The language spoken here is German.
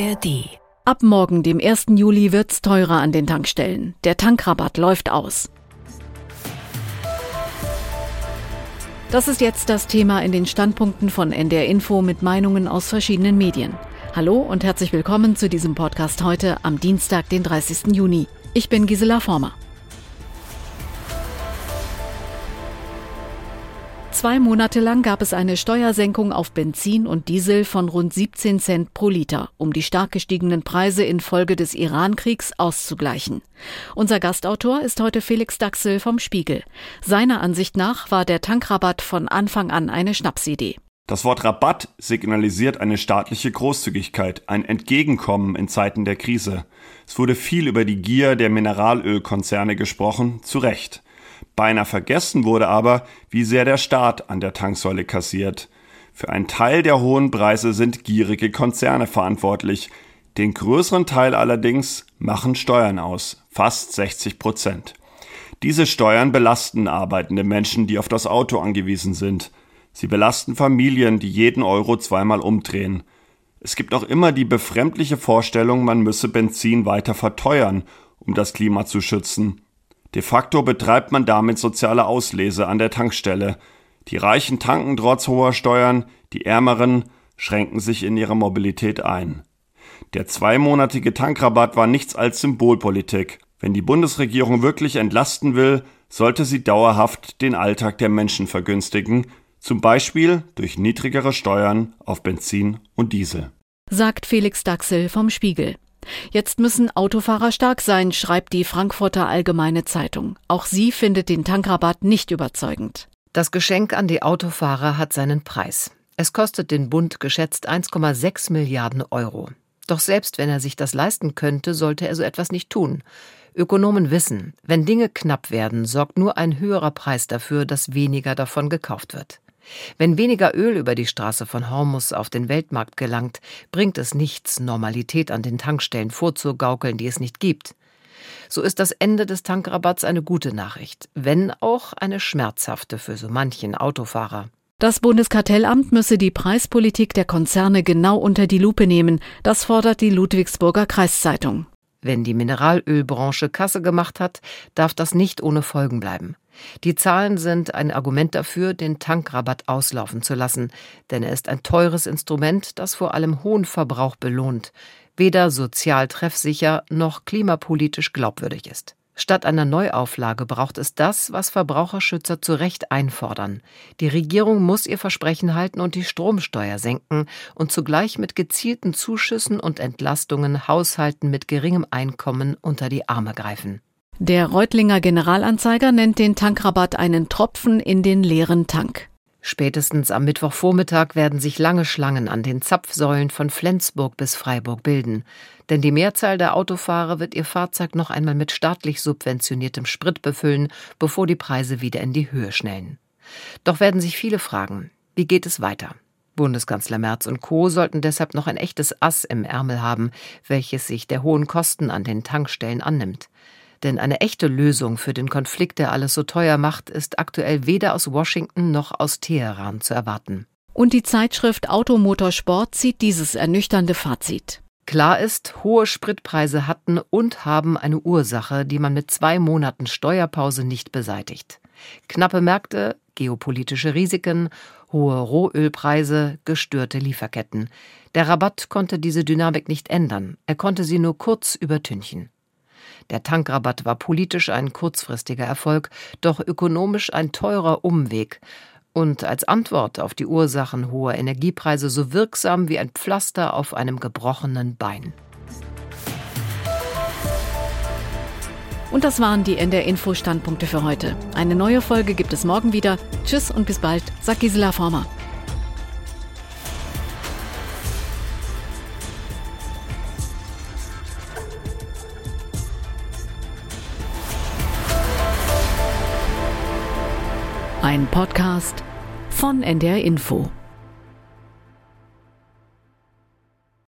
ARD. Ab morgen, dem 1. Juli, wird's teurer an den Tankstellen. Der Tankrabatt läuft aus. Das ist jetzt das Thema in den Standpunkten von NDR Info mit Meinungen aus verschiedenen Medien. Hallo und herzlich willkommen zu diesem Podcast heute am Dienstag, den 30. Juni. Ich bin Gisela Former. 2 Monate lang gab es eine Steuersenkung auf Benzin und Diesel von rund 17 Cent pro Liter, um die stark gestiegenen Preise infolge des Iran-Kriegs auszugleichen. Unser Gastautor ist heute Felix Daxel vom Spiegel. Seiner Ansicht nach war der Tankrabatt von Anfang an eine Schnapsidee. Das Wort Rabatt signalisiert eine staatliche Großzügigkeit, ein Entgegenkommen in Zeiten der Krise. Es wurde viel über die Gier der Mineralölkonzerne gesprochen, zu Recht. Beinahe vergessen wurde aber, wie sehr der Staat an der Tanksäule kassiert. Für einen Teil der hohen Preise sind gierige Konzerne verantwortlich. Den größeren Teil allerdings machen Steuern aus, fast 60%. Diese Steuern belasten arbeitende Menschen, die auf das Auto angewiesen sind. Sie belasten Familien, die jeden Euro zweimal umdrehen. Es gibt auch immer die befremdliche Vorstellung, man müsse Benzin weiter verteuern, um das Klima zu schützen. De facto betreibt man damit soziale Auslese an der Tankstelle. Die Reichen tanken trotz hoher Steuern, die Ärmeren schränken sich in ihrer Mobilität ein. Der 2-monatige Tankrabatt war nichts als Symbolpolitik. Wenn die Bundesregierung wirklich entlasten will, sollte sie dauerhaft den Alltag der Menschen vergünstigen, zum Beispiel durch niedrigere Steuern auf Benzin und Diesel. Sagt Felix Daxel vom Spiegel. Jetzt müssen Autofahrer stark sein, schreibt die Frankfurter Allgemeine Zeitung. Auch sie findet den Tankrabatt nicht überzeugend. Das Geschenk an die Autofahrer hat seinen Preis. Es kostet den Bund geschätzt 1,6 Milliarden Euro. Doch selbst wenn er sich das leisten könnte, sollte er so etwas nicht tun. Ökonomen wissen, wenn Dinge knapp werden, sorgt nur ein höherer Preis dafür, dass weniger davon gekauft wird. Wenn weniger Öl über die Straße von Hormuz auf den Weltmarkt gelangt, bringt es nichts, Normalität an den Tankstellen vorzugaukeln, die es nicht gibt. So ist das Ende des Tankrabatts eine gute Nachricht, wenn auch eine schmerzhafte für so manchen Autofahrer. Das Bundeskartellamt müsse die Preispolitik der Konzerne genau unter die Lupe nehmen, das fordert die Ludwigsburger Kreiszeitung. Wenn die Mineralölbranche Kasse gemacht hat, darf das nicht ohne Folgen bleiben. Die Zahlen sind ein Argument dafür, den Tankrabatt auslaufen zu lassen, denn er ist ein teures Instrument, das vor allem hohen Verbrauch belohnt, weder sozial treffsicher noch klimapolitisch glaubwürdig ist. Statt einer Neuauflage braucht es das, was Verbraucherschützer zu Recht einfordern. Die Regierung muss ihr Versprechen halten und die Stromsteuer senken und zugleich mit gezielten Zuschüssen und Entlastungen Haushalten mit geringem Einkommen unter die Arme greifen. Der Reutlinger Generalanzeiger nennt den Tankrabatt einen Tropfen in den leeren Tank. Spätestens am Mittwochvormittag werden sich lange Schlangen an den Zapfsäulen von Flensburg bis Freiburg bilden. Denn die Mehrzahl der Autofahrer wird ihr Fahrzeug noch einmal mit staatlich subventioniertem Sprit befüllen, bevor die Preise wieder in die Höhe schnellen. Doch werden sich viele fragen, wie geht es weiter? Bundeskanzler Merz und Co. sollten deshalb noch ein echtes Ass im Ärmel haben, welches sich der hohen Kosten an den Tankstellen annimmt. Denn eine echte Lösung für den Konflikt, der alles so teuer macht, ist aktuell weder aus Washington noch aus Teheran zu erwarten. Und die Zeitschrift Automotorsport zieht dieses ernüchternde Fazit. Klar ist, hohe Spritpreise hatten und haben eine Ursache, die man mit 2 Monaten Steuerpause nicht beseitigt. Knappe Märkte, geopolitische Risiken, hohe Rohölpreise, gestörte Lieferketten. Der Rabatt konnte diese Dynamik nicht ändern, er konnte sie nur kurz übertünchen. Der Tankrabatt war politisch ein kurzfristiger Erfolg, doch ökonomisch ein teurer Umweg und als Antwort auf die Ursachen hoher Energiepreise so wirksam wie ein Pflaster auf einem gebrochenen Bein. Und das waren die NDR Info Standpunkte für heute. Eine neue Folge gibt es morgen wieder. Tschüss und bis bald, sagt Gisela Former. Ein Podcast von NDR Info.